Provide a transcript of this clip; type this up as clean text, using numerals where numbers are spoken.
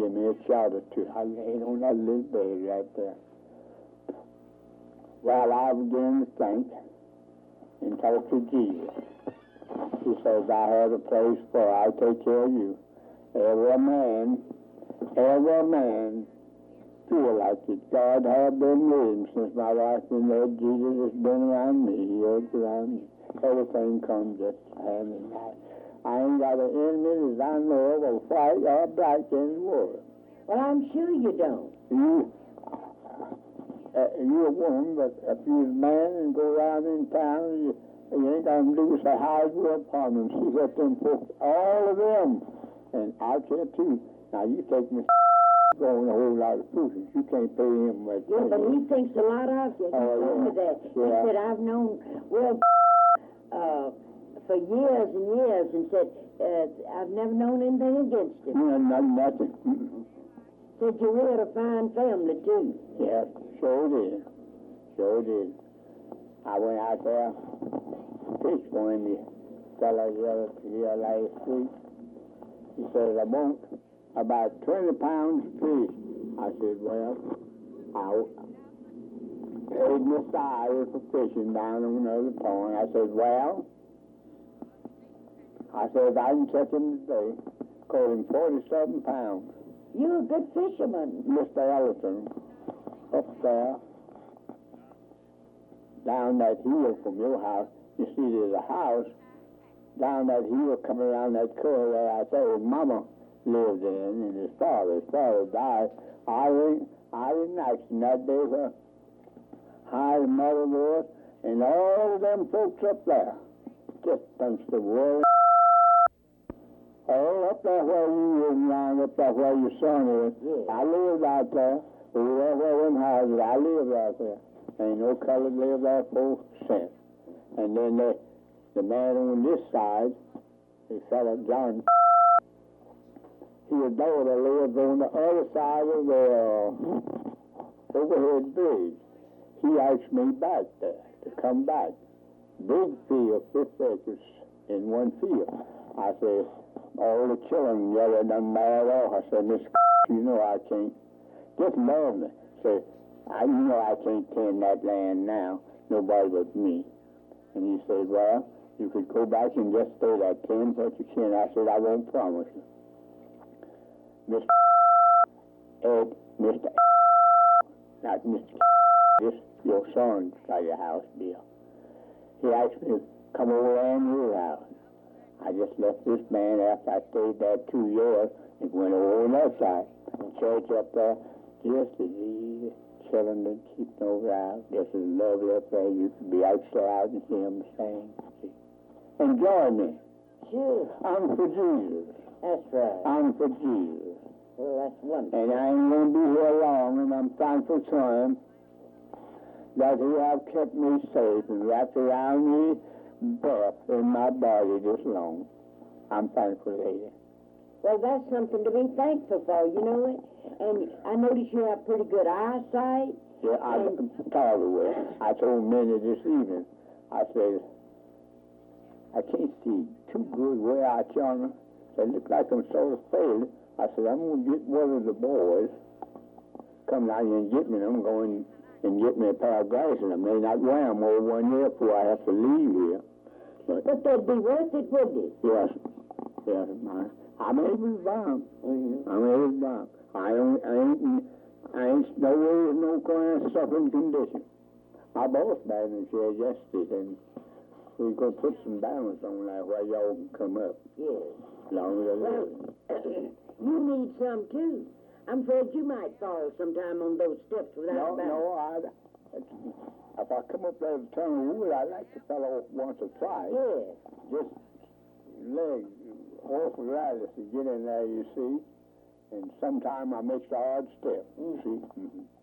give me a shot or two. I laid on that little bed right there. Well, I began to think and talk to Jesus. He says, I have a place for I take care of you. Every man feel like it. God have been with him since my wife been there. Jesus has been around me. He is around me. Everything comes just hand in hand. I ain't got an enemy that I know of, or white or black in the world. Well, I'm sure you don't. You're a woman, but if you're a man and go around in town, you ain't got to do is say, hide your upon them. See what them folks, all of them. And I care too. Now, you take me going a whole lot of foolishness. You can't pay him much. Yeah, but he thinks a lot of you. He told me that. Yeah. He said, I've known Will for years and years, and said, I've never known anything against him. Nothing. Said you reared a fine family, too. Yeah, sure did. Sure did. I went out there, fished one of the fellas here last week. He said, I want about 20 pounds of fish. I said, well, I paid my salary for fishing down on another pond. I said, well, I can catch him today. Caught him 47 pounds. You're a good fisherman. Mr. Ellison, up there, down that hill from your house, you see there's a house down that hill coming around that curve where I say his mama lived in, and his father died. I didn't ask him that day how his mother was, and all of them folks up there, just bunch of world. All up there where you live now, up there where your son is. Yeah. I lived out there. Over there where them houses, I lived out there. Ain't no colored lived there 4%. And then the man on this side, the fellow John, his daughter lived on the other side of the overhead bridge. He asked me back there to come back. Big field, 50 acres in one field. I said, all the children yelling, done mad off. I said, Miss, you know I can't. Just love me. Say, you know I can't tend that land now. Nobody but me. And he said, well, you could go back and just stay there, tend what you can. I said, I won't promise you. Mr. Ed, Mr. Not Mr. This your son's side of the house, Bill. He asked me to come over there in your house. I just left this man after I stayed there 2 years and went over on that side. The church up there, just as easy, chilling and keeping over out. Just as lovely up there. You could be outside and hear him sing. Enjoy me. Sure. I'm for Jesus. That's right. I'm for Jesus. Well, that's wonderful. And I ain't going to be here long, and I'm thankful to him that he have kept me safe and wrapped around me breath in my body this long. I'm thankful, lady. Well, that's something to be thankful for, you know it. And I notice you have pretty good eyesight. Yeah, I'm tired of it. I told Minnie this evening, I said, I can't see too good way out yonder. It look like I'm sort of faded. I said, I'm going to get one of the boys, come down here and get me, and I'm going and get me a pair of glasses. I may not wear them over 1 year before I have to leave here. But they'd be worth it, wouldn't it? Yes. Yes, I'm able to buy them. Mm-hmm. I'm able to buy them. I ain't nowhere no kind of suffering condition. My boss made me here yesterday, and we're going to put some balance on that where y'all can come up. Yes. As long as I live. You need some, too. I'm afraid you might fall sometime on those steps without balance. If I come up there to turn the wood, I like the fellow wants to try. Yes. Just leg awful arthritis to get in there, you see. And sometime I make the hard step, see. Mm-hmm.